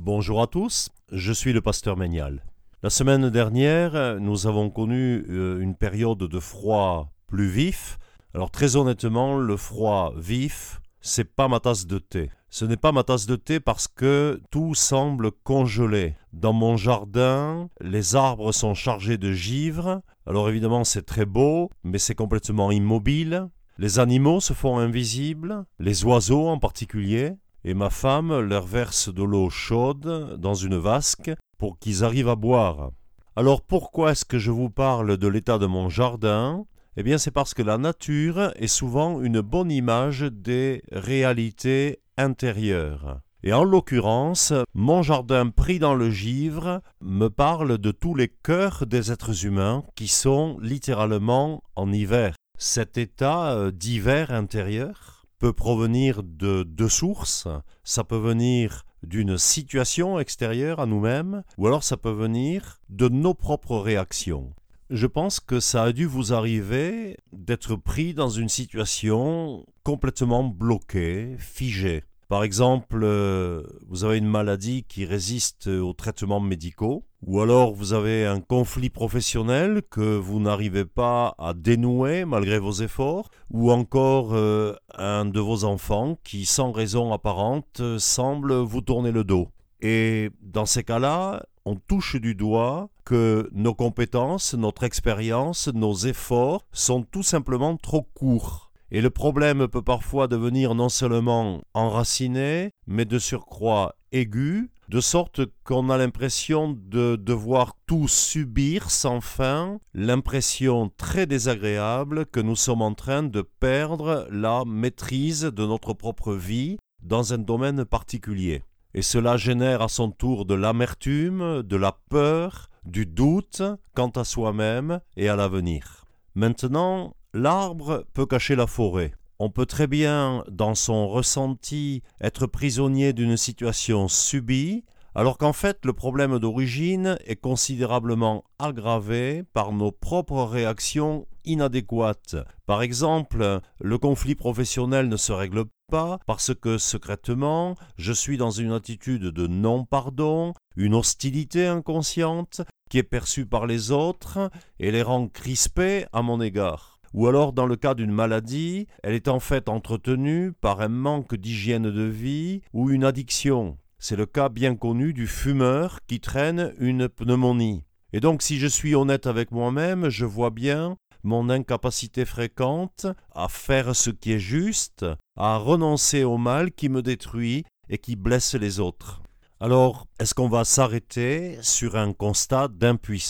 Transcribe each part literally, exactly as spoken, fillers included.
Bonjour à tous, je suis le pasteur Ménial. La semaine dernière, nous avons connu une période de froid plus vif. Alors très honnêtement, le froid vif, c'est pas ma tasse de thé. Ce n'est pas ma tasse de thé parce que tout semble congelé. Dans mon jardin, les arbres sont chargés de givre. Alors évidemment, c'est très beau, mais c'est complètement immobile. Les animaux se font invisibles, les oiseaux en particulier. Et ma femme leur verse de l'eau chaude dans une vasque pour qu'ils arrivent à boire. Alors pourquoi est-ce que je vous parle de l'état de mon jardin ? Eh bien c'est parce que la nature est souvent une bonne image des réalités intérieures. Et en l'occurrence, mon jardin pris dans le givre me parle de tous les cœurs des êtres humains qui sont littéralement en hiver. Cet état d'hiver intérieur peut provenir de deux sources. Ça peut venir d'une situation extérieure à nous-mêmes, ou alors ça peut venir de nos propres réactions. Je pense que ça a dû vous arriver d'être pris dans une situation complètement bloquée, figée. Par exemple, vous avez une maladie qui résiste aux traitements médicaux, ou alors vous avez un conflit professionnel que vous n'arrivez pas à dénouer malgré vos efforts, ou encore euh, un de vos enfants qui, sans raison apparente, semble vous tourner le dos. Et dans ces cas-là, on touche du doigt que nos compétences, notre expérience, nos efforts sont tout simplement trop courts. Et le problème peut parfois devenir non seulement enraciné, mais de surcroît aigu, de sorte qu'on a l'impression de devoir tout subir sans fin, l'impression très désagréable que nous sommes en train de perdre la maîtrise de notre propre vie dans un domaine particulier. Et cela génère à son tour de l'amertume, de la peur, du doute quant à soi-même et à l'avenir. Maintenant, l'arbre peut cacher la forêt. On peut très bien, dans son ressenti, être prisonnier d'une situation subie, alors qu'en fait, le problème d'origine est considérablement aggravé par nos propres réactions inadéquates. Par exemple, le conflit professionnel ne se règle pas parce que, secrètement, je suis dans une attitude de non-pardon, une hostilité inconsciente qui est perçue par les autres et les rend crispés à mon égard. Ou alors, dans le cas d'une maladie, elle est en fait entretenue par un manque d'hygiène de vie ou une addiction. C'est le cas bien connu du fumeur qui traîne une pneumonie. Et donc, si je suis honnête avec moi-même, je vois bien mon incapacité fréquente à faire ce qui est juste, à renoncer au mal qui me détruit et qui blesse les autres. Alors, est-ce qu'on va s'arrêter sur un constat d'impuissance ?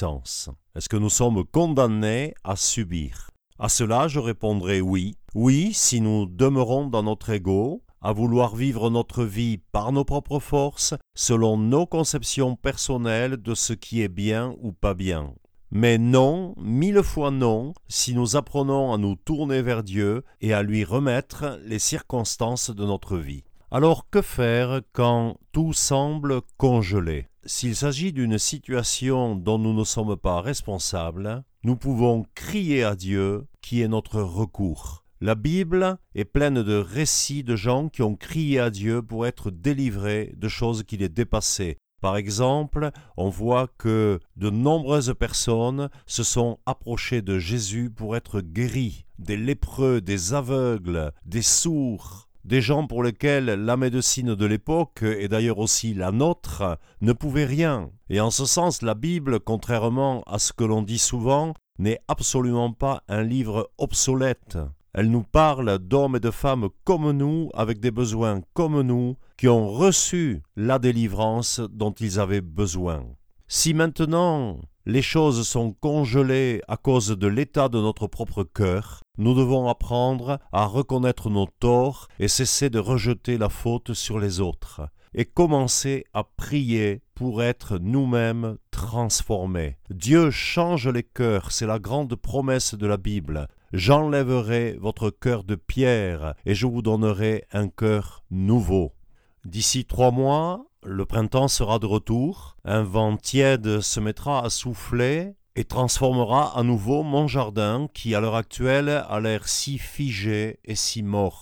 Est-ce que nous sommes condamnés à subir ? À cela, je répondrai oui. Oui, si nous demeurons dans notre ego, à vouloir vivre notre vie par nos propres forces, selon nos conceptions personnelles de ce qui est bien ou pas bien. Mais non, mille fois non, si nous apprenons à nous tourner vers Dieu et à lui remettre les circonstances de notre vie. Alors que faire quand tout semble congelé ? S'il s'agit d'une situation dont nous ne sommes pas responsables, nous pouvons crier à Dieu qui est notre recours. La Bible est pleine de récits de gens qui ont crié à Dieu pour être délivrés de choses qui les dépassaient. Par exemple, on voit que de nombreuses personnes se sont approchées de Jésus pour être guéris, des lépreux, des aveugles, des sourds. Des gens pour lesquels la médecine de l'époque, et d'ailleurs aussi la nôtre, ne pouvait rien. Et en ce sens, la Bible, contrairement à ce que l'on dit souvent, n'est absolument pas un livre obsolète. Elle nous parle d'hommes et de femmes comme nous, avec des besoins comme nous, qui ont reçu la délivrance dont ils avaient besoin. Si maintenant les choses sont congelées à cause de l'état de notre propre cœur, nous devons apprendre à reconnaître nos torts et cesser de rejeter la faute sur les autres, et commencer à prier pour être nous-mêmes transformés. Dieu change les cœurs, c'est la grande promesse de la Bible. J'enlèverai votre cœur de pierre et je vous donnerai un cœur nouveau. D'ici trois mois, le printemps sera de retour, un vent tiède se mettra à souffler et transformera à nouveau mon jardin qui, à l'heure actuelle, a l'air si figé et si mort.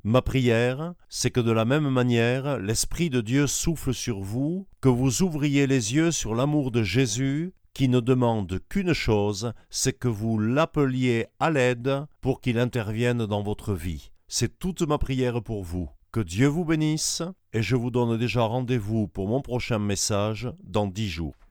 Ma prière, c'est que de la même manière, l'Esprit de Dieu souffle sur vous, que vous ouvriez les yeux sur l'amour de Jésus, qui ne demande qu'une chose, c'est que vous l'appeliez à l'aide pour qu'il intervienne dans votre vie. C'est toute ma prière pour vous. Que Dieu vous bénisse, et je vous donne déjà rendez-vous pour mon prochain message dans dix jours.